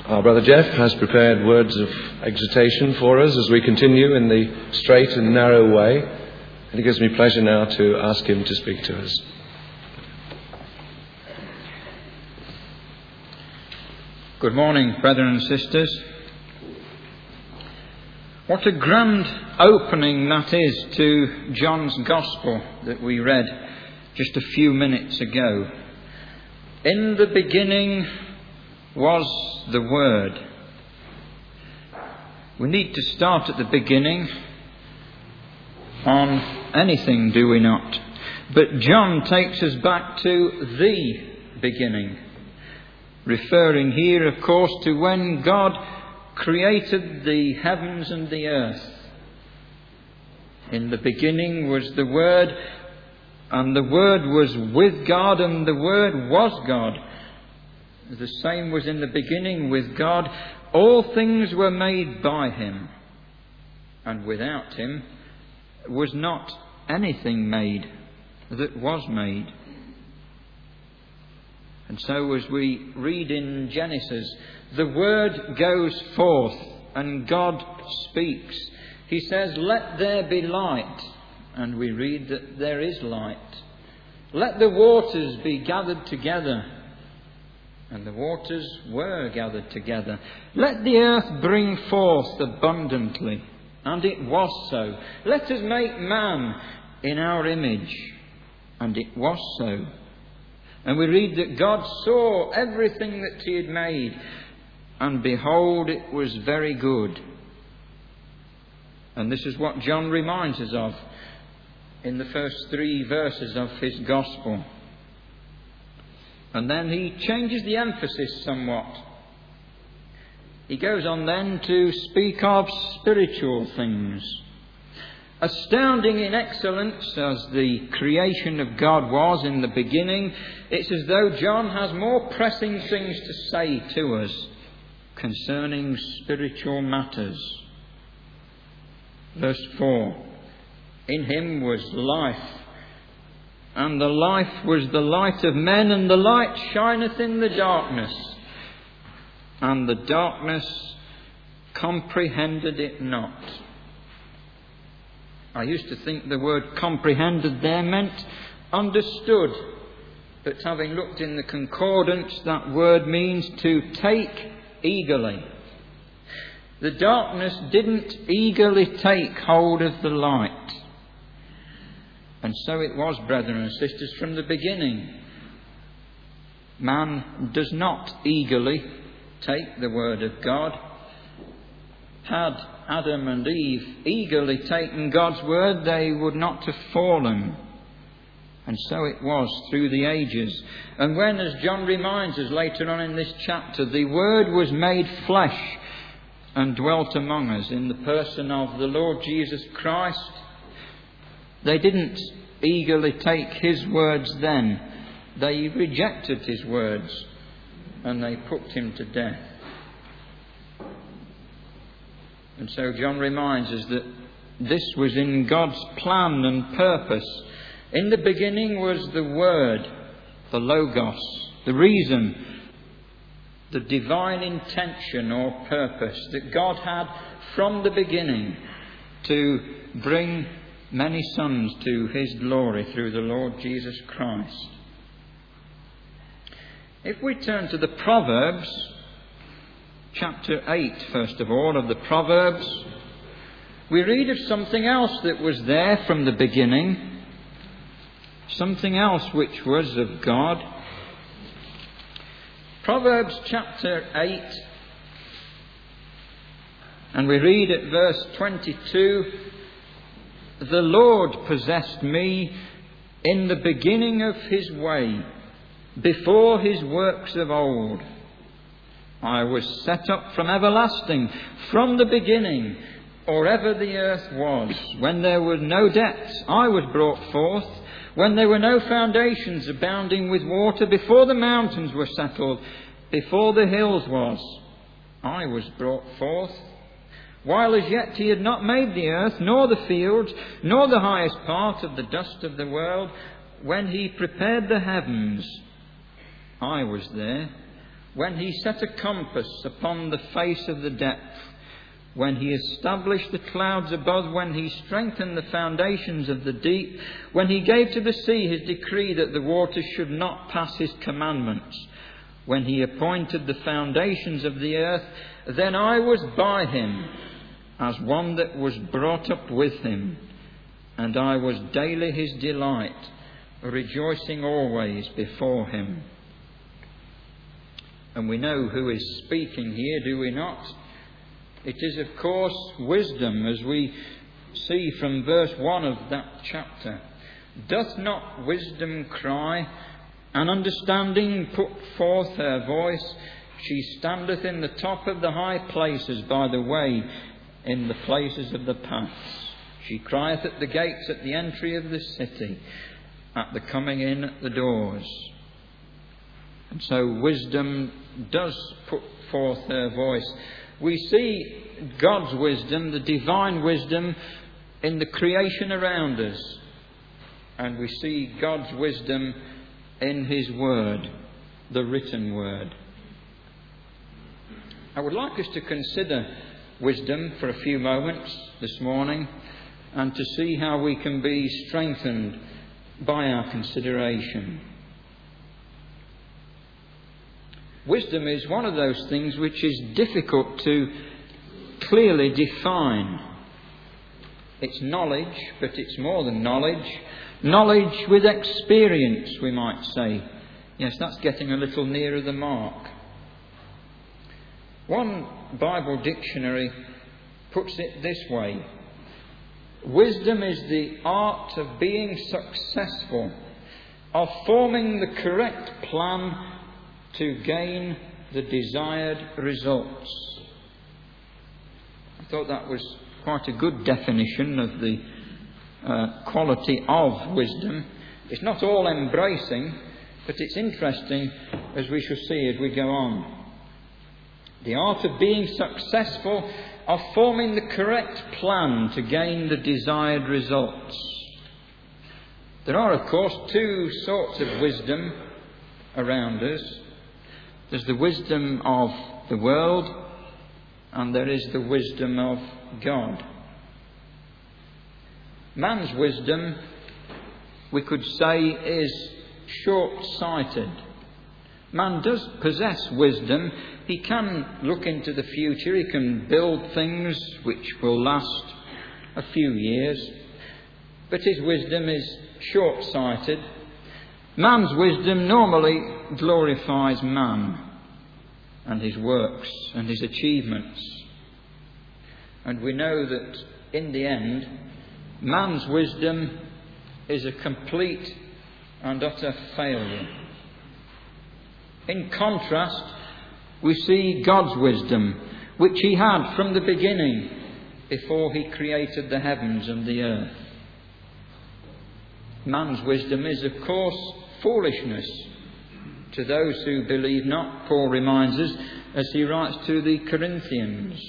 Our brother Jeff has prepared words of exhortation for us as we continue in the straight and narrow way, and it gives me pleasure now to ask him to speak to us. Good morning, brethren and sisters. What a grand opening that is to John's Gospel that we read just a few minutes ago. In the beginning was the Word. We need to start at the beginning on anything, do we not? But John takes us back to the beginning, referring here, of course, to when God created the heavens and the earth. In the beginning was the Word, and the Word was with God, and the Word was God. The same was in the beginning with God. All things were made by Him, and without Him was not anything made that was made. And so as we read in Genesis, the Word goes forth and God speaks. He says, "Let there be light," and we read that there is light. "Let the waters be gathered together," and the waters were gathered together. "Let the earth bring forth abundantly," and it was so. "Let us make man in our image," and it was so. And we read that God saw everything that He had made, and behold, it was very good. And this is what John reminds us of in the first 3 verses of his Gospel. And then he changes the emphasis somewhat. He goes on then to speak of spiritual things. Astounding in excellence as the creation of God was in the beginning, it's as though John has more pressing things to say to us concerning spiritual matters. Verse 4, "In Him was life, and the life was the light of men, and the light shineth in the darkness, and the darkness comprehended it not." I used to think the word comprehended there meant understood, but having looked in the concordance, that word means to take eagerly. The darkness didn't eagerly take hold of the light. And so it was, brethren and sisters, from the beginning. Man does not eagerly take the Word of God. Had Adam and Eve eagerly taken God's Word, they would not have fallen. And so it was through the ages. And when, as John reminds us later on in this chapter, the Word was made flesh and dwelt among us in the person of the Lord Jesus Christ, they didn't eagerly take His words then. They rejected His words and they put Him to death. And so John reminds us that this was in God's plan and purpose. In the beginning was the Word, the Logos, the reason, the divine intention or purpose that God had from the beginning to bring many sons to His glory through the Lord Jesus Christ. If we turn to the Proverbs, chapter 8, first of all, of the Proverbs, we read of something else that was there from the beginning, something else which was of God. Proverbs chapter 8, and we read at verse 22, "The Lord possessed me in the beginning of His way, before His works of old. I was set up from everlasting, from the beginning, or ever the earth was. When there were no depths, I was brought forth. When there were no foundations abounding with water, before the mountains were settled, before the hills was, I was brought forth. While as yet He had not made the earth, nor the fields, nor the highest part of the dust of the world, when He prepared the heavens, I was there. when he set a compass upon the face of the depth, when he established the clouds above, when he strengthened the foundations of the deep, when he gave to the sea his decree that the waters should not pass his commandments, when he appointed the foundations of the earth, then I was by him as one that was brought up with him, and I was daily his delight, rejoicing always before him. And we know who is speaking here, do we not? It is, of course, wisdom, as we see from verse 1 of that chapter. Doth not wisdom cry, and understanding put forth her voice? She standeth in the top of the high places, by the way, in the places of the paths. She crieth at the gates, at the entry of the city, at the coming in at the doors. And so wisdom does put forth her voice. We see God's wisdom, the divine wisdom, in the creation around us. And we see God's wisdom in his word, the written word. I would like us to consider wisdom for a few moments this morning, and to see how we can be strengthened by our consideration. Wisdom is one of those things which is difficult to clearly define. It's knowledge, but it's more than knowledge. Knowledge with experience, we might say. Yes, that's getting a little nearer the mark. One Bible dictionary puts it this way: wisdom is the art of being successful, of forming the correct plan to gain the desired results. I thought that was quite a good definition of the quality of wisdom. It's not all embracing, but it's interesting, as we shall see as we go on. The art of being successful, of forming the correct plan to gain the desired results. There are, of course, two sorts of wisdom around us. There's the wisdom of the world, and there is the wisdom of God. Man's wisdom, we could say, is short-sighted. Man does possess wisdom. He can look into the future. He can build things which will last a few years. But his wisdom is short-sighted. Man's wisdom normally glorifies man and his works and his achievements. And we know that in the end, man's wisdom is a complete and utter failure. In contrast, we see God's wisdom, which he had from the beginning, before he created the heavens and the earth. Man's wisdom is, of course, foolishness to those who believe not, Paul reminds us, as he writes to the Corinthians.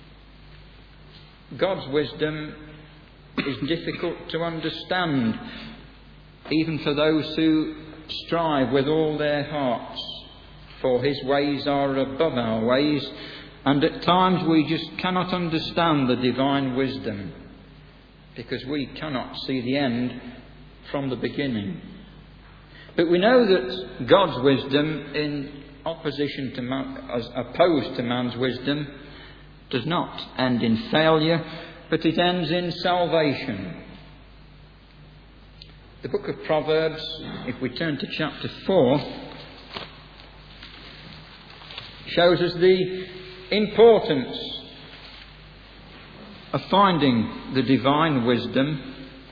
God's wisdom is difficult to understand, even for those who strive with all their hearts, for his ways are above our ways, and at times we just cannot understand the divine wisdom, because we cannot see the end from the beginning. But we know that God's wisdom, in opposition to man, as opposed to man's wisdom, does not end in failure, but it ends in salvation. The book of Proverbs, if we turn to chapter 4, shows us the importance of finding the divine wisdom.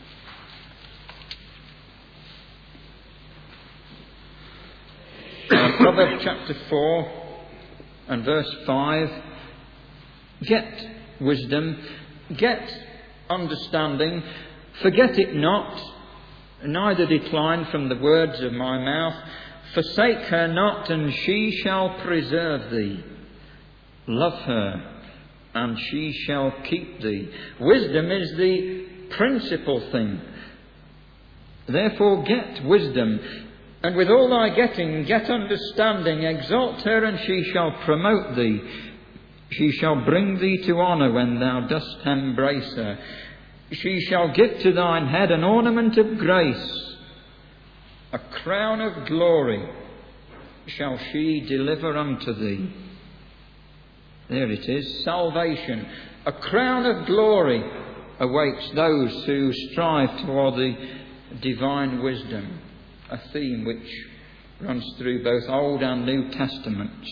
Proverbs chapter 4 and verse 5. Get wisdom, get understanding, forget it not, neither decline from the words of my mouth. Forsake her not, and she shall preserve thee. Love her, and she shall keep thee. Wisdom is the principal thing. Therefore get wisdom. And with all thy getting, get understanding. Exalt her, and she shall promote thee. She shall bring thee to honour when thou dost embrace her. She shall give to thine head an ornament of grace. A crown of glory shall she deliver unto thee. There it is, salvation. A crown of glory awaits those who strive toward the divine wisdom. A theme which runs through both Old and New Testaments.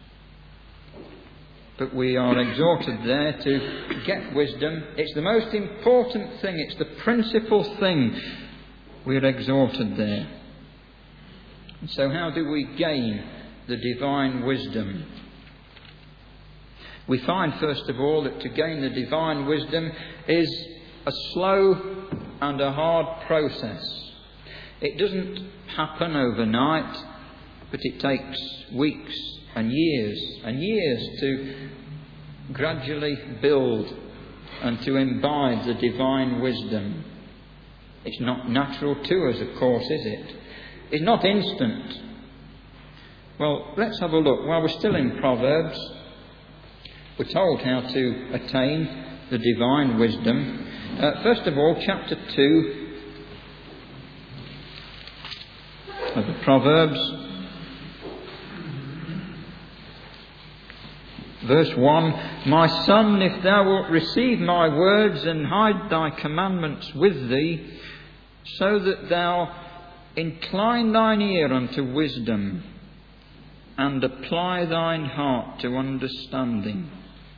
But we are exhorted there to get wisdom. It's the most important thing. It's the principal thing. We're exhorted there. And so how do we gain the divine wisdom? We find, first of all, that to gain the divine wisdom is a slow and a hard process. It doesn't happen overnight, but it takes weeks and years to gradually build and to imbibe the divine wisdom. It's not natural to us, of course, is it? It's not instant. Well, let's have a look. While we're still in Proverbs, we're told how to attain the divine wisdom. First of all, chapter 2 of the Proverbs, verse 1. My son, if thou wilt receive my words and hide thy commandments with thee, so that thou incline thine ear unto wisdom and apply thine heart to understanding.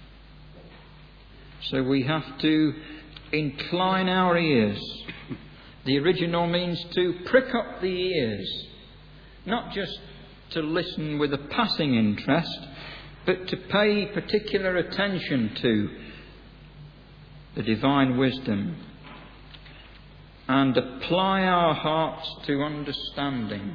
So we have to incline our ears. The original means to prick up the ears, not just to listen with a passing interest, but to pay particular attention to the divine wisdom and apply our hearts to understanding.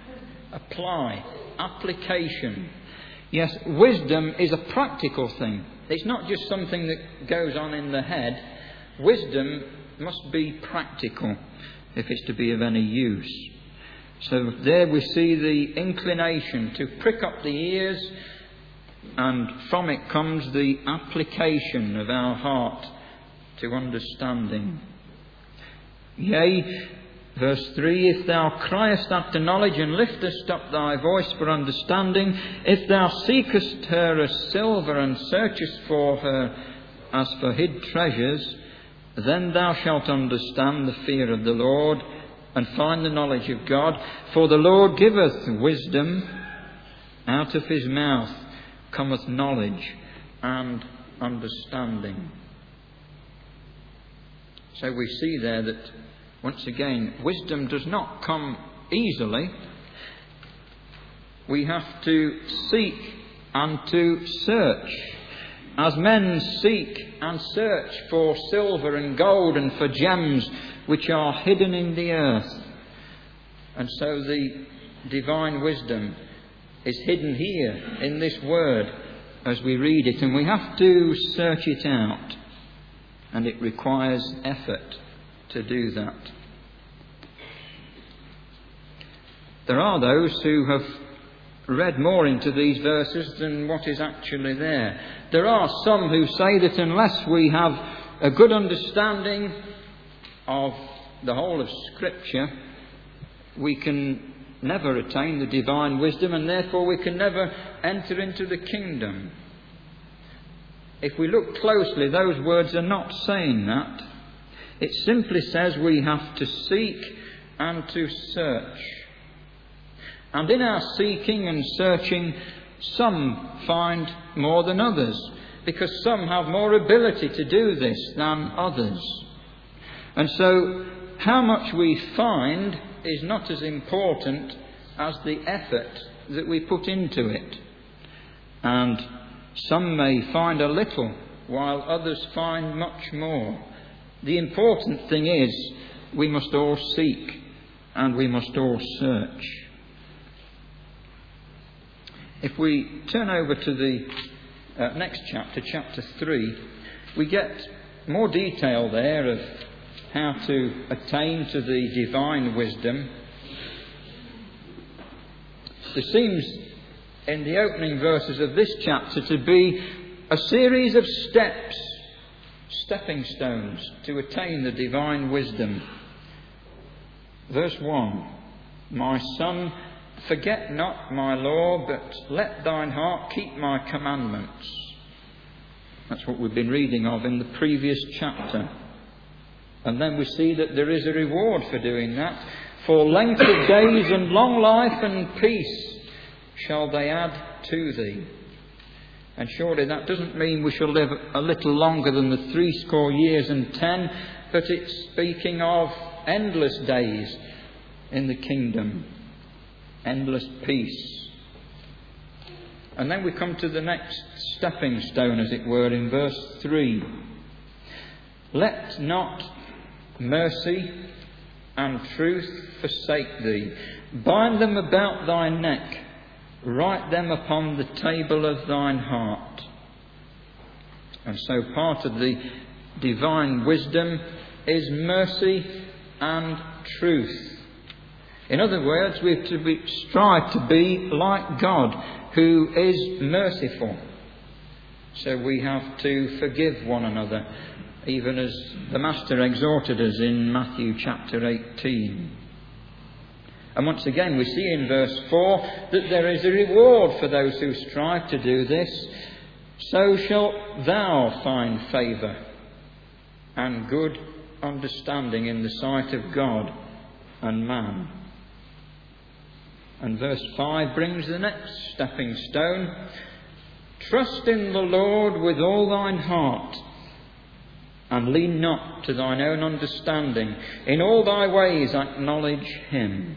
Application. Yes, wisdom is a practical thing. It's not just something that goes on in the head. Wisdom must be practical if it's to be of any use. So there we see the inclination to prick up the ears, and from it comes the application of our heart to understanding. Yea, verse 3, if thou criest after knowledge and liftest up thy voice for understanding, if thou seekest her as silver and searchest for her as for hid treasures, then thou shalt understand the fear of the Lord and find the knowledge of God. For the Lord giveth wisdom, out of his mouth cometh knowledge and understanding. So we see there that, once again, wisdom does not come easily. We have to seek and to search. As men seek and search for silver and gold and for gems which are hidden in the earth. And so the divine wisdom is hidden here in this word as we read it, and we have to search it out. And it requires effort to do that. There are those who have read more into these verses than what is actually there. There are some who say that unless we have a good understanding of the whole of Scripture, we can never attain the divine wisdom, and therefore we can never enter into the kingdom. If we look closely, those words are not saying that. It simply says we have to seek and to search. And in our seeking and searching, some find more than others, because some have more ability to do this than others. And so how much we find is not as important as the effort that we put into it. And some may find a little, while others find much more. The important thing is we must all seek and we must all search. If we turn over to the next chapter, chapter 3, we get more detail there of how to attain to the divine wisdom. There seems in the opening verses of this chapter to be a series of steps, stepping stones to attain the divine wisdom. Verse 1, "My son, forget not my law, but let thine heart keep my commandments." That's what we've been reading of in the previous chapter. And then we see that there is a reward for doing that. "For length of days and long life and peace shall they add to thee." And surely that doesn't mean we shall live a little longer than the 80 years and 10, but it's speaking of endless days in the kingdom, endless peace. And then we come to the next stepping stone, as it were, in verse 3. "Let not mercy and truth forsake thee. Bind them about thy neck. Write them upon the table of thine heart." And so part of the divine wisdom is mercy and truth. In other words, we have to strive to be like God, who is merciful. So we have to forgive one another, even as the Master exhorted us in Matthew chapter 18. And once again we see in verse 4 that there is a reward for those who strive to do this. "So shalt thou find favour and good understanding in the sight of God and man." And verse 5 brings the next stepping stone. "Trust in the Lord with all thine heart, and lean not to thine own understanding. In all thy ways acknowledge him."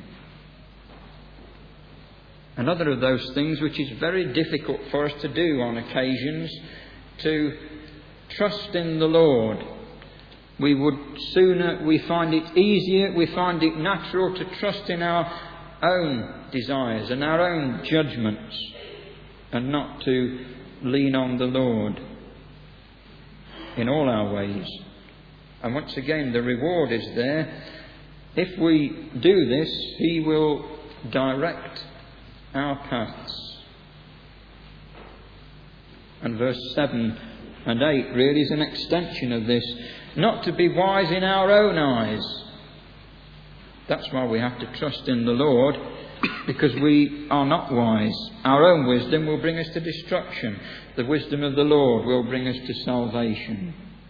Another of those things which is very difficult for us to do on occasions, to trust in the Lord. We find it easier, we find it natural to trust in our own desires and our own judgments, and not to lean on the Lord in all our ways. And once again, the reward is there. If we do this, He will direct our paths. And verse 7 and 8 really is an extension of this. Not to be wise in our own eyes. That's why we have to trust in the Lord, because we are not wise. Our own wisdom will bring us to destruction. The wisdom of the Lord will bring us to salvation.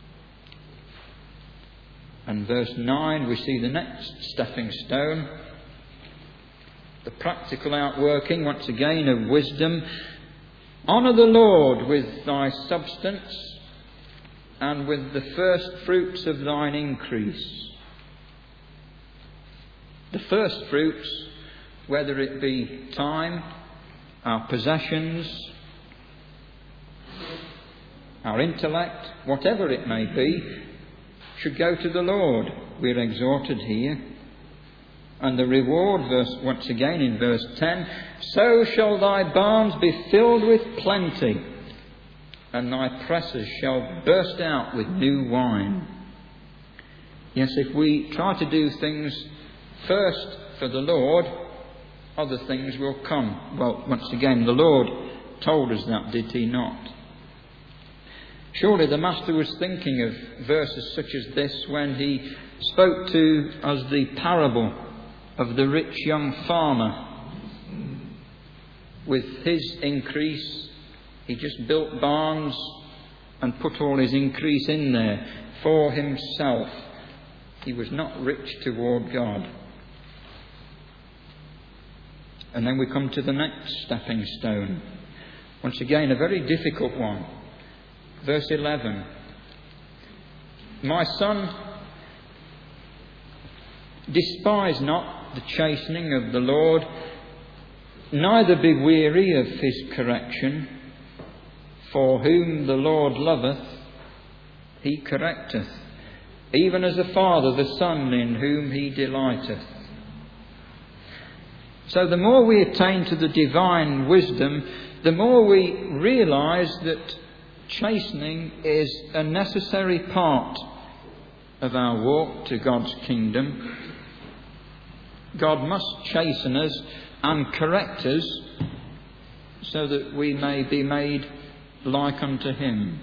And verse 9, we see the next stepping stone. The practical outworking, once again, of wisdom. "Honour the Lord with thy substance and with the first fruits of thine increase." The first fruits, whether it be time, our possessions, our intellect, whatever it may be, should go to the Lord. We're exhorted here. And the reward, once again in verse 10, "So shall thy barns be filled with plenty, and thy presses shall burst out with new wine." Yes, if we try to do things first for the Lord, other things will come. Well, once again, the Lord told us that, did He not? Surely the Master was thinking of verses such as this when He spoke to us the parable of the rich young farmer. With his increase, he just built barns and put all his increase in there for himself. He was not rich toward God. And then we come to the next stepping stone. Once again, a very difficult one. Verse 11. "My son, despise not the chastening of the Lord, neither be weary of His correction. For whom the Lord loveth, He correcteth, even as a father the son in whom He delighteth." So the more we attain to the divine wisdom, the more we realise that chastening is a necessary part of our walk to God's kingdom. God must chasten us and correct us so that we may be made like unto him.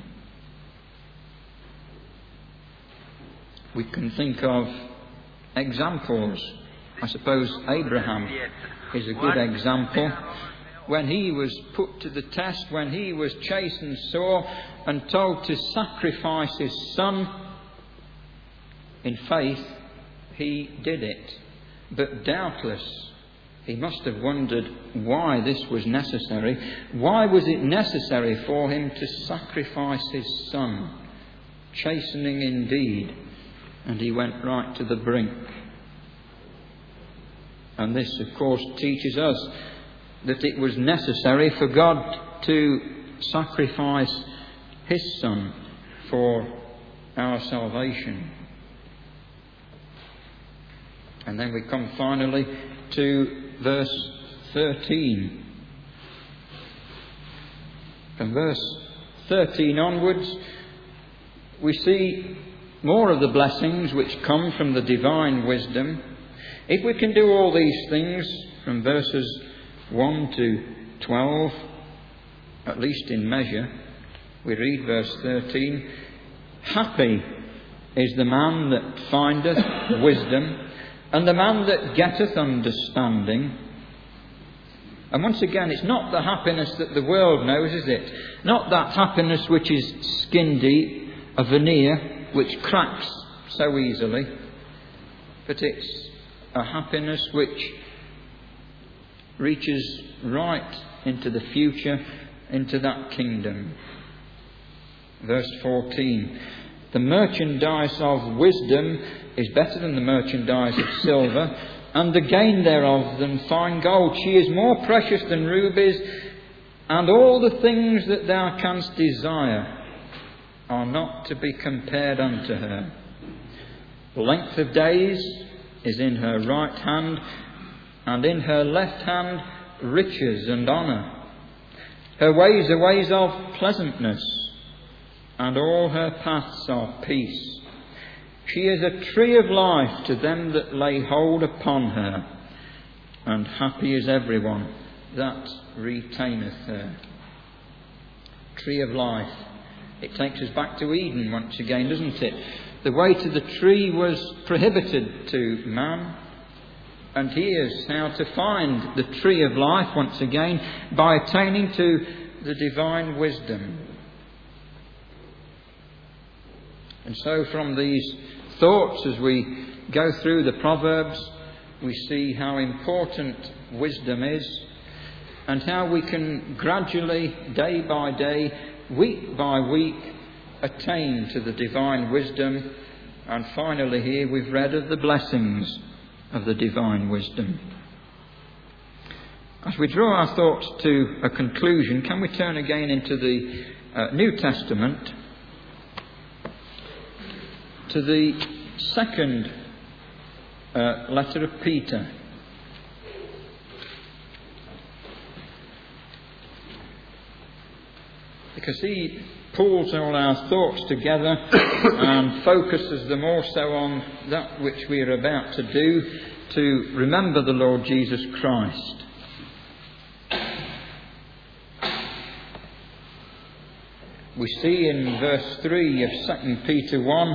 We can think of examples. I suppose Abraham is a good example. When he was put to the test, when he was chastened sore and told to sacrifice his son, in faith he did it. But doubtless he must have wondered why this was necessary. Why was it necessary for him to sacrifice his son? Chastening indeed. And he went right to the brink. And this, of course, teaches us that it was necessary for God to sacrifice his Son for our salvation. And then we come finally to verse 13. From verse 13 onwards, we see more of the blessings which come from the divine wisdom. If we can do all these things from verses 1 to 12, at least in measure, we read verse 13, "Happy is the man that findeth wisdom, and the man that getteth understanding." And once again, it's not the happiness that the world knows, is it? Not that happiness which is skin deep, a veneer which cracks so easily, but it's a happiness which reaches right into the future, into that kingdom. Verse 14, "The merchandise of wisdom is better than the merchandise of silver, and the gain thereof than fine gold. She is more precious than rubies, and all the things that thou canst desire are not to be compared unto her. Length of days is in her right hand, and in her left hand riches and honour. Her ways are ways of pleasantness, and all her paths are peace. She is a tree of life to them that lay hold upon her, and happy is everyone that retaineth her." Tree of life. It takes us back to Eden once again, doesn't it? The way to the tree was prohibited to man, and here's how to find the tree of life once again, by attaining to the divine wisdom. And so from these thoughts, as we go through the Proverbs, we see how important wisdom is, and how we can gradually, day by day, week by week, attain to the divine wisdom. And finally here we've read of the blessings of the divine wisdom. As we draw our thoughts to a conclusion, can we turn again into the New Testament, to the second letter of Peter. Because he pulls all our thoughts together and focuses them also on that which we are about to do, to remember the Lord Jesus Christ. We see in verse 3 of 2 Peter 1,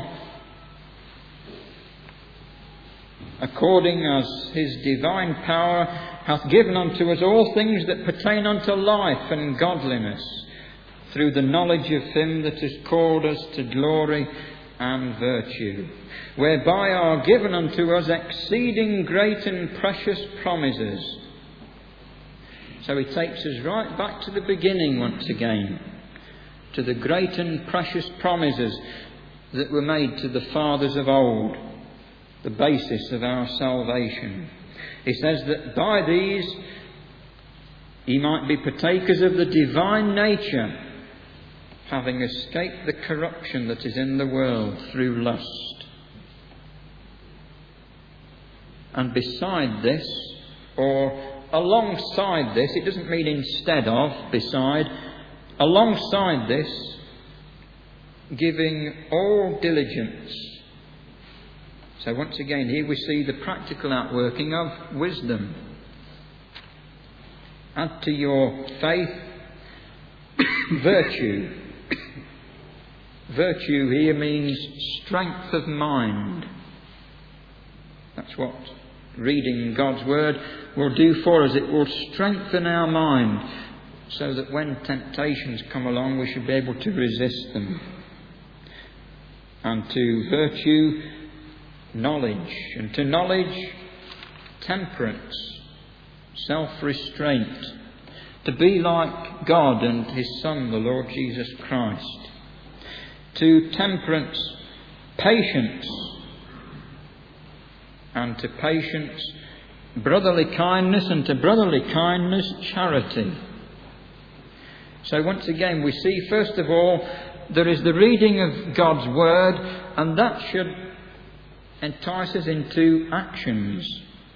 "According as his divine power hath given unto us all things that pertain unto life and godliness, through the knowledge of him that has called us to glory and virtue, whereby are given unto us exceeding great and precious promises." So he takes us right back to the beginning once again, to the great and precious promises that were made to the fathers of old, the basis of our salvation. He says that by these ye might be partakers of the divine nature, having escaped the corruption that is in the world through lust. And beside this, or alongside this, it doesn't mean instead of, beside, alongside this, giving all diligence. So once again, here we see the practical outworking of wisdom. Add to your faith virtue. Virtue here means strength of mind. That's what reading God's Word will do for us. It will strengthen our mind so that when temptations come along we should be able to resist them. And to virtue, knowledge. And to knowledge, temperance, self-restraint. To be like God and His Son, the Lord Jesus Christ. To temperance, patience. And to patience, brotherly kindness. And to brotherly kindness, charity. So once again we see, first of all, there is the reading of God's Word, and that should entice us into actions.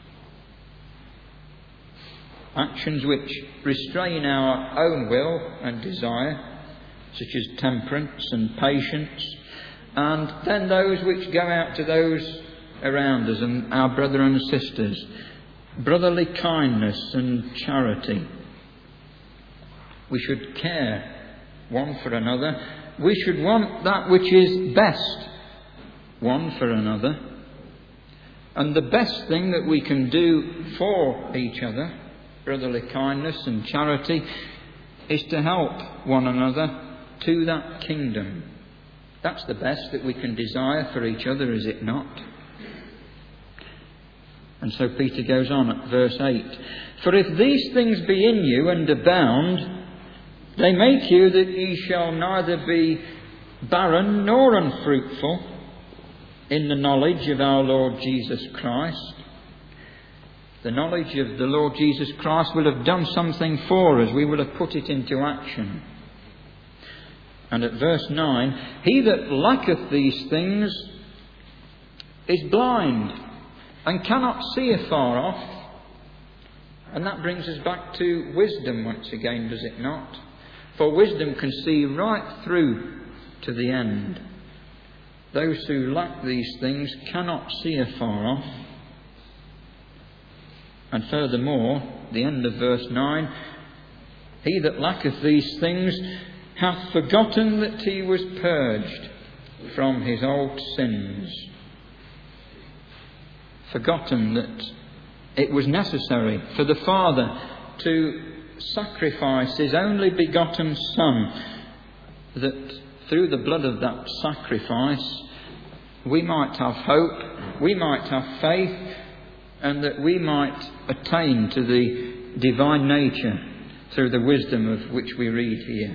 Actions which restrain our own will and desire, such as temperance and patience, and then those which go out to those around us and our brother and sisters. Brotherly kindness and charity. We should care one for another. We should want that which is best one for another. And the best thing that we can do for each other, brotherly kindness and charity, is to help one another to that kingdom. That's the best that we can desire for each other, is it not? And so Peter goes on at verse 8. For if these things be in you and abound, they make you that ye shall neither be barren nor unfruitful in the knowledge of our Lord Jesus Christ. The knowledge of the Lord Jesus Christ will have done something for us. We will have put it into action. And at verse 9, he that lacketh these things is blind and cannot see afar off. And that brings us back to wisdom once again, does it not? For wisdom can see right through to the end. Those who lack these things cannot see afar off. And furthermore, the end of verse 9, he that lacketh these things hath forgotten that he was purged from his old sins. Forgotten that it was necessary for the Father to sacrifice His only begotten Son, that through the blood of that sacrifice we might have hope, we might have faith, and that we might attain to the divine nature through the wisdom of which we read here.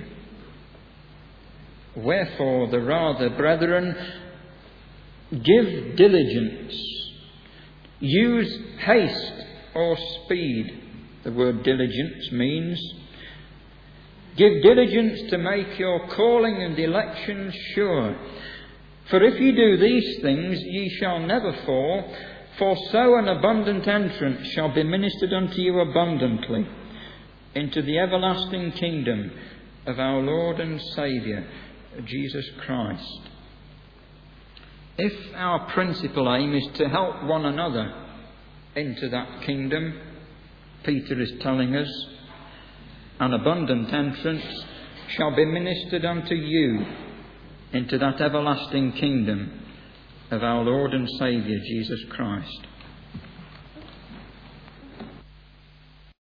Wherefore the rather, brethren, give diligence, use haste or speed. The word diligence means give diligence to make your calling and election sure. For if ye do these things, ye shall never fall, for so an abundant entrance shall be ministered unto you abundantly into the everlasting kingdom of our Lord and Saviour, Jesus Christ. If our principal aim is to help one another into that kingdom, Peter is telling us, an abundant entrance shall be ministered unto you into that everlasting kingdom of our Lord and Saviour, Jesus Christ.